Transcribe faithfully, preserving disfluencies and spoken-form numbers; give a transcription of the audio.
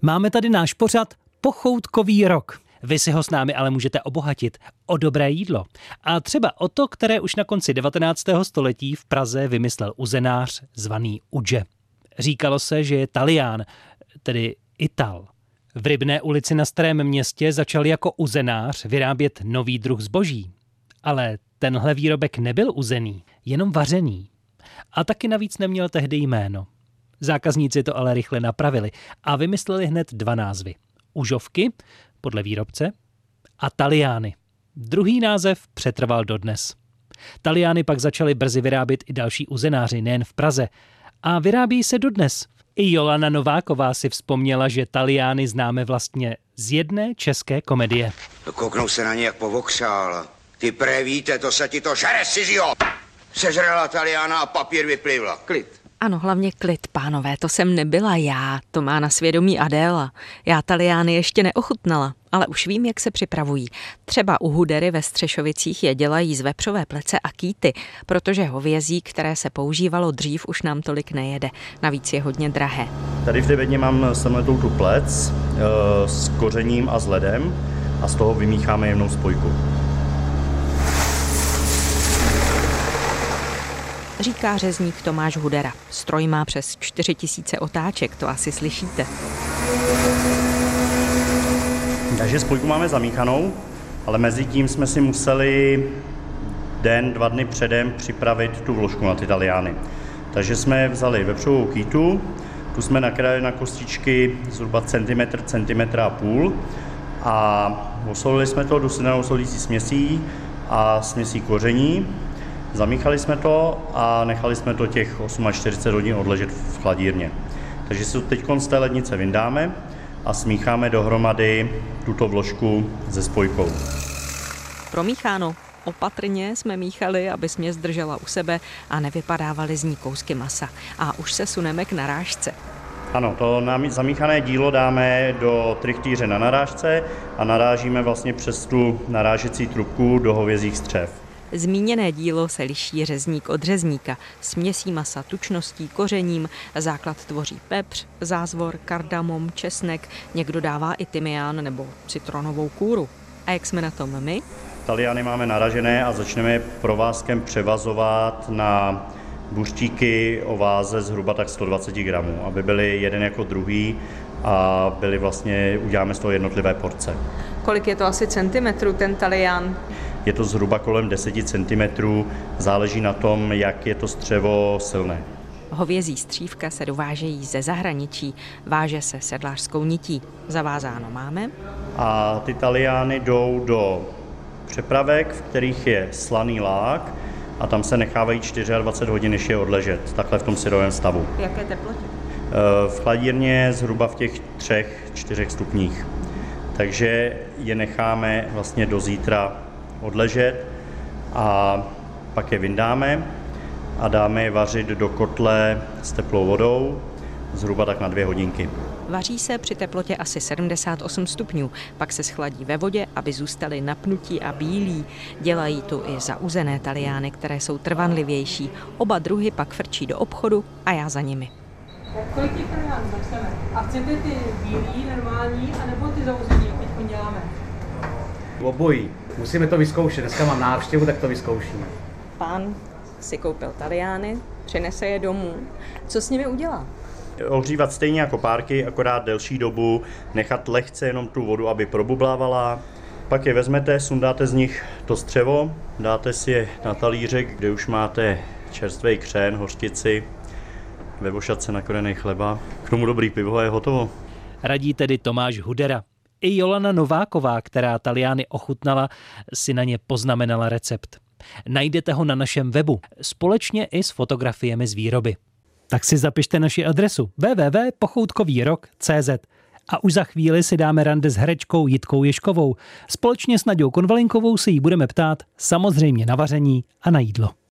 Máme tady náš pořad Pochoutkový rok. Vy si ho s námi ale můžete obohatit o dobré jídlo. A třeba o to, které už na konci devatenáctého století v Praze vymyslel uzenář zvaný Udže. Říkalo se, že je Talián, tedy Ital. V Rybné ulici na Starém Městě začal jako uzenář vyrábět nový druh zboží. Ale tenhle výrobek nebyl uzený, jenom vařený. A taky navíc neměl tehdy jméno. Zákazníci to ale rychle napravili a vymysleli hned dva názvy. Užovky, podle výrobce, a Taliány. Druhý název přetrval dodnes. Taliány pak začali brzy vyrábět i další uzenáři, nejen v Praze. A vyrábí se dodnes. I Jolana Nováková si vzpomněla, že Taliány známe vlastně z jedné české komedie. Kouknou se na ně jak povokřál. Ty pré víte, to se ti to žere, Sižio! Sežrala Taliána a papír vyplivla. Klid. Ano, hlavně klid, pánové, to jsem nebyla já, to má na svědomí Adéla. Já Taliány ještě neochutnala, ale už vím, jak se připravují. Třeba u Hudery ve Střešovicích je dělají z vepřové plece a kýty, protože hovězí, které se používalo dřív, už nám tolik nejede. Navíc je hodně drahé. Tady v té bedně mám semletou tu plec e, s kořením a s ledem a z toho vymícháme jemnou spojku. Říká řezník Tomáš Hudera. Stroj má přes čtyři tisíce otáček, to asi slyšíte. Takže spojku máme zamíchanou, ale mezi tím jsme si museli den, dva dny předem připravit tu vložku na ty Taliány. Takže jsme vzali vepřovou kýtu, tu jsme nakrájeli na kostičky zhruba centimetr, centimetr a půl a osolili jsme to dusinou solící směsí a směsí koření. Zamíchali jsme to a nechali jsme to těch čtyřicet osm hodin odležet v chladírně. Takže si to teď z té lednice vyndáme a smícháme dohromady tuto vložku se spojkou. Promícháno. Opatrně jsme míchali, aby směs držela u sebe a nevypadávaly z ní kousky masa. A už se suneme k narážce. Ano, to zamíchané dílo dáme do trychtýře na narážce a narážíme vlastně přes tu narážecí trubku do hovězích střev. Zmíněné dílo se liší řezník od řezníka. Směsí masa tučností, kořením, základ tvoří pepř, zázvor, kardamom, česnek, někdo dává i tymián nebo citronovou kůru. A jak jsme na tom my? Taliány máme naražené a začneme provázkem převazovat na buřtíky o váze zhruba tak sto dvacet gramů, aby byly jeden jako druhý a byly vlastně, uděláme z toho jednotlivé porce. Kolik je to asi centimetrů ten Talián? Je to zhruba kolem deset centimetrů, záleží na tom, jak je to střevo silné. Hovězí střívka se dovážejí ze zahraničí, váže se sedlářskou nití. Zavázáno máme. A ty Taliány jdou do přepravek, v kterých je slaný lák a tam se nechávají dvacet čtyři hodin, než je odležet, takhle v tom syrovém stavu. V jaké teplotě? V chladírně zhruba v těch třech, čtyřech stupních. Takže je necháme vlastně do zítra odležet a pak je vyndáme a dáme je vařit do kotle s teplou vodou zhruba tak na dvě hodinky. Vaří se při teplotě asi sedmdesát osm stupňů, pak se schladí ve vodě, aby zůstaly napnutí a bílí. Dělají tu i zauzené Taliány, které jsou trvanlivější. Oba druhy pak frčí do obchodu a já za nimi. Tak kolik těch Taliánů začneme? A chcete ty bílý, normální, anebo ty zauzený, jak teď děláme? Obojí. Musíme to vyzkoušet. Dneska mám návštěvu, tak to vyzkoušíme. Pán si koupil Taliány, přinese je domů. Co s nimi udělá? Ohřívat stejně jako párky, akorát delší dobu, nechat lehce jenom tu vodu, aby probublávala. Pak je vezmete, sundáte z nich to střevo, dáte si je na talířek, kde už máte čerstvý křen, hořčici, ve vošatce nakorený chleba. K tomu dobrý pivo a je hotovo. Radí tedy Tomáš Hudera. I Jolana Nováková, která Taliány ochutnala, si na ně poznamenala recept. Najdete ho na našem webu, společně i s fotografiemi z výroby. Tak si zapište naši adresu w w w tečka pochoutkový rok tečka c z a už za chvíli si dáme rande s herečkou Jitkou Ježkovou. Společně s Naďou Konvalinkovou se jí budeme ptát samozřejmě na vaření a na jídlo.